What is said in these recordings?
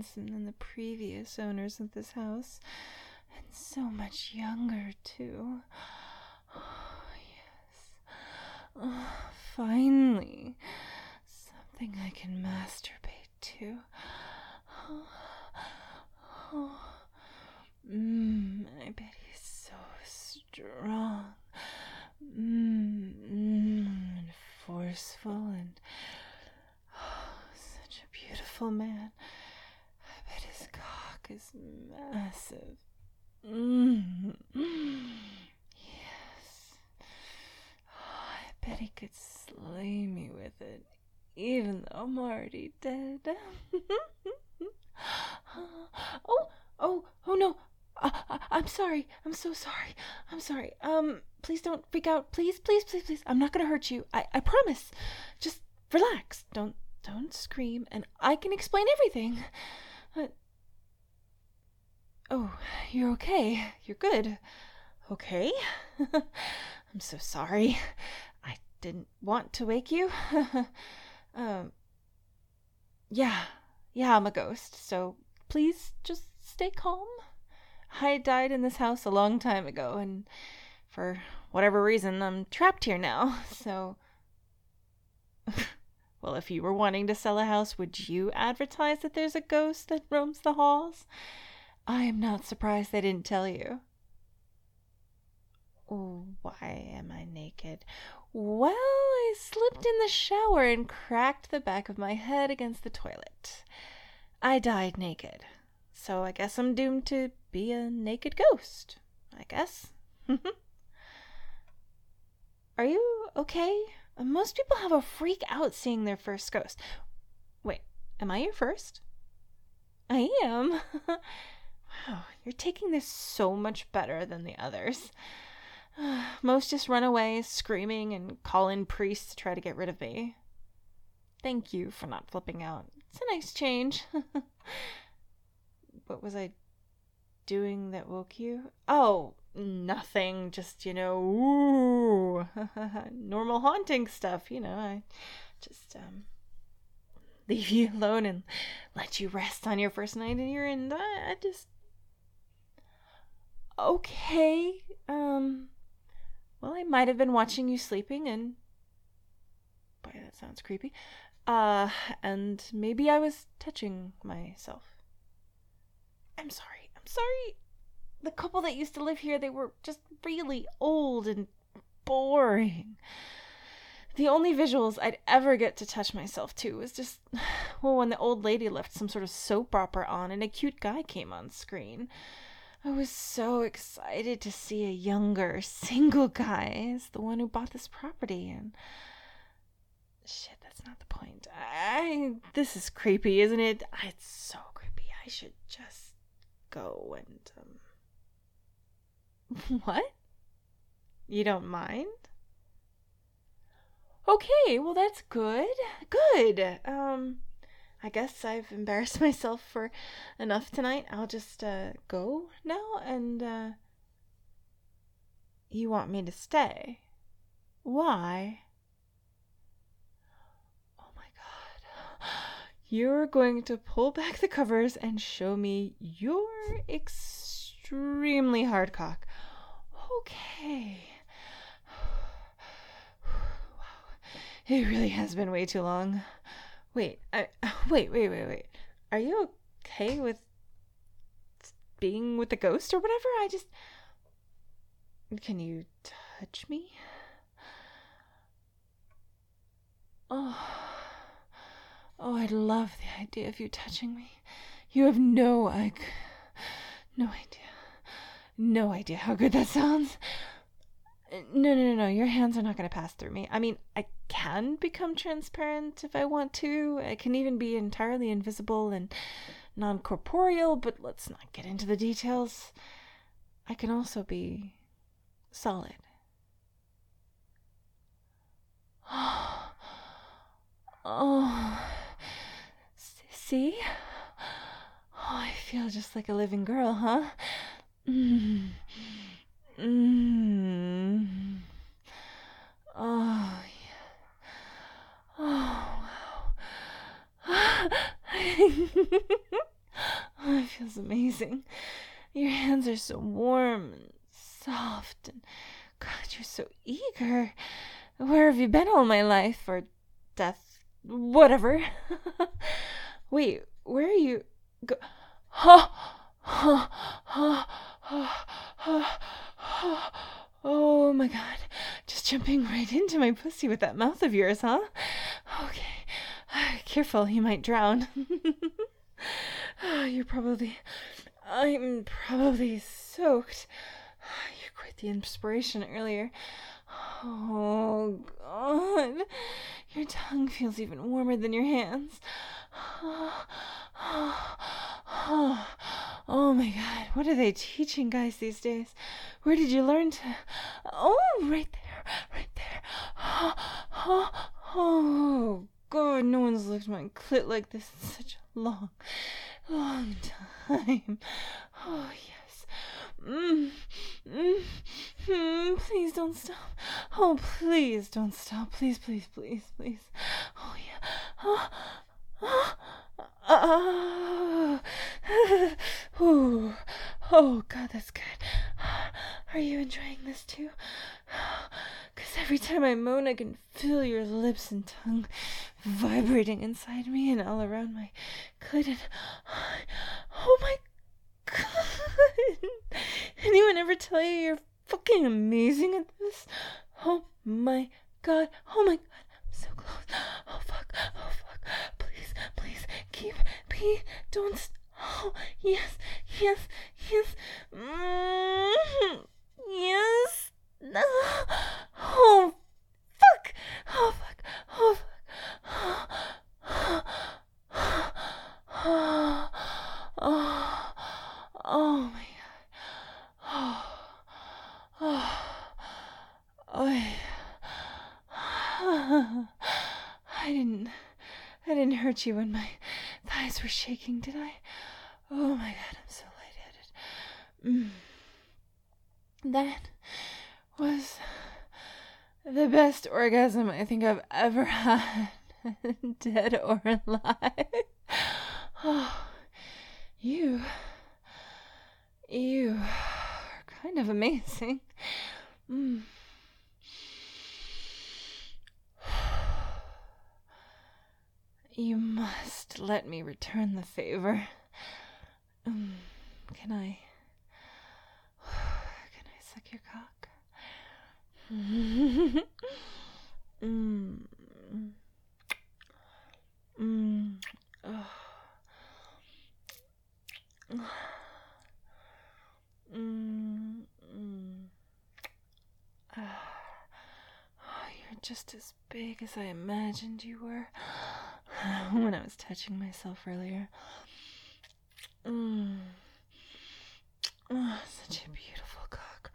handsome than the previous owners of this house. And so much younger, too. Oh, yes. Oh, finally. Something I can masturbate to. I bet he's so strong. And forceful and such a beautiful man. I bet his cock is massive. Yes. I bet he could slay me with it, even though I'm already dead. Oh no. I'm sorry. I'm so sorry. I'm sorry. Please don't freak out. Please. I'm not gonna hurt you. I promise. Just relax. Don't scream, and I can explain everything. Oh, you're okay. You're good. Okay. I'm so sorry. I didn't want to wake you. Yeah, I'm a ghost, so please just stay calm. I died in this house a long time ago, and for whatever reason, I'm trapped here now, so... Well, if you were wanting to sell a house, would you advertise that there's a ghost that roams the halls? I am not surprised they didn't tell you. Oh, why am I naked? Well, I slipped in the shower and cracked the back of my head against the toilet. I died naked, so I guess I'm doomed to be a naked ghost, I guess. Are you okay? Most people have a freak out seeing their first ghost. Wait, am I your first? I am. Wow, you're taking this so much better than the others. Most just run away, screaming, and call in priests to try to get rid of me. Thank you for not flipping out. It's a nice change. What was I doing that woke you? Oh, nothing. Just, ooh, normal haunting stuff, I just, leave you alone and let you rest on your first night in here, and I just... Okay, well, I might have been watching you sleeping, and... Boy, that sounds creepy. And maybe I was touching myself. I'm sorry. The couple that used to live here, they were just really old and boring. The only visuals I'd ever get to touch myself to was just, well, when the old lady left some sort of soap opera on and a cute guy came on screen. I was so excited to see a younger, single guy as the one who bought this property, and... Shit, that's not the point. This is creepy, isn't it? It's so creepy. I should just go and, What? You don't mind? Okay, well, that's good. Good. I guess I've embarrassed myself for enough tonight. I'll just, go now, and, you want me to stay? Why? Oh my God. You're going to pull back the covers and show me your extremely hard cock. Okay. Wow. It really has been way too long. Wait. Wait. Are you okay with being with the ghost or whatever? Can you touch me? Oh, I'd love the idea of you touching me. You have no idea how good that sounds. No. Your hands are not going to pass through me. I mean, I can become transparent if I want to. I can even be entirely invisible and non-corporeal, but let's not get into the details. I can also be solid. Oh, see? Oh, I feel just like a living girl, huh? Oh, yeah. Oh, wow. amazing. Your hands are so warm and soft, and God, you're so eager. Where have you been all my life? Or death? Whatever. Wait, where are you go? Oh my God. Just jumping right into my pussy with that mouth of yours, huh? Okay. Careful, you might drown. I'm probably soaked. You're quite the inspiration earlier. Oh, God. Your tongue feels even warmer than your hands. Oh my God, what are they teaching guys these days? Where did you learn to... Oh, right there. Oh, God, no one's licked my clit like this in such a long time. Oh, yes. Please don't stop. Oh, please don't stop. Please. Oh, yeah. Oh, God, that's good. Are you enjoying this too? Because every time I moan, I can feel your lips and tongue vibrating inside me and all around my clit. And oh my God! Anyone ever tell you you're fucking amazing at this? Oh my God! I'm so close. Oh fuck! Please, keep, don't. Oh yes. Yes. No. Oh fuck! Oh my God. I didn't hurt you when my thighs were shaking, did I? Oh my God, I'm so lightheaded. That was the best orgasm I think I've ever had, dead or alive. Oh, you are kind of amazing. You must let me return the favor. Can I suck your cock? You're just as big as I imagined you were when I was touching myself earlier. Such a beautiful cock.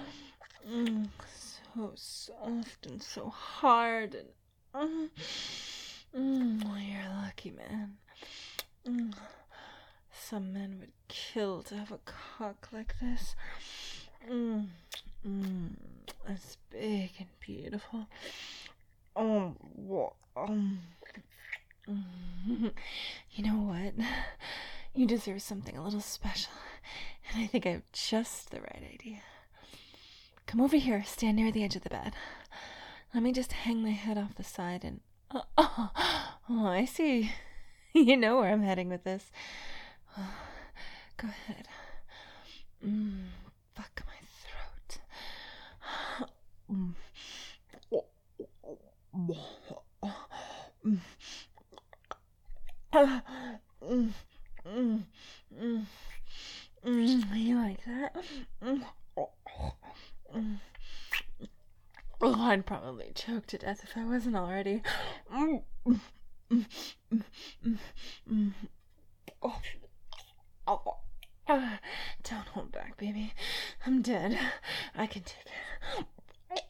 So soft and so hard, and you're a lucky man. Some men would kill to have a cock like this. It's big and beautiful. You know what? You deserve something a little special, and I think I have just the right idea. Come over here, stand near the edge of the bed. Let me just hang my head off the side and... Oh, I see. You know where I'm heading with this. Go ahead. Fuck my throat. You like that? Oh, I'd probably choke to death if I wasn't already. Don't hold back, baby. I'm dead. I can take it.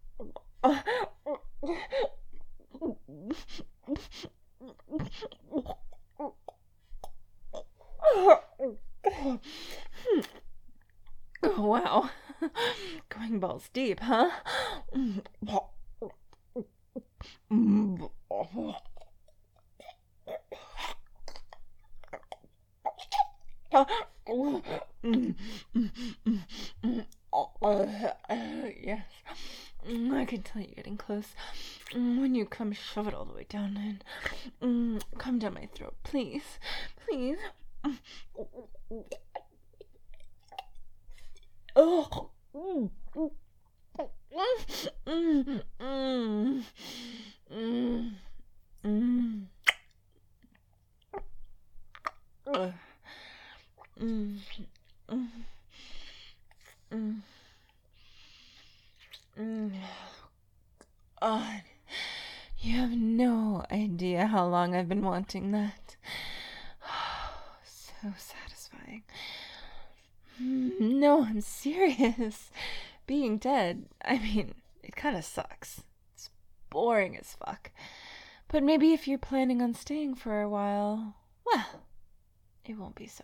Oh, wow. Going balls deep, huh? until you're getting close. When you come, shove it all the way down and come down my throat, please. Please. Oh. God, you have no idea how long I've been wanting that. So satisfying. No, I'm serious. Being dead, I mean, it kind of sucks. It's boring as fuck. But maybe if you're planning on staying for a while, well, it won't be so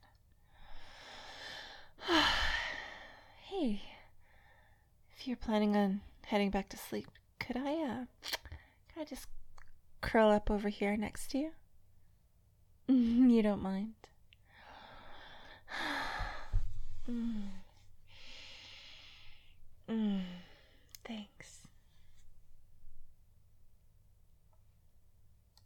bad. Hey, if you're planning on heading back to sleep, could I just curl up over here next to you? You don't mind?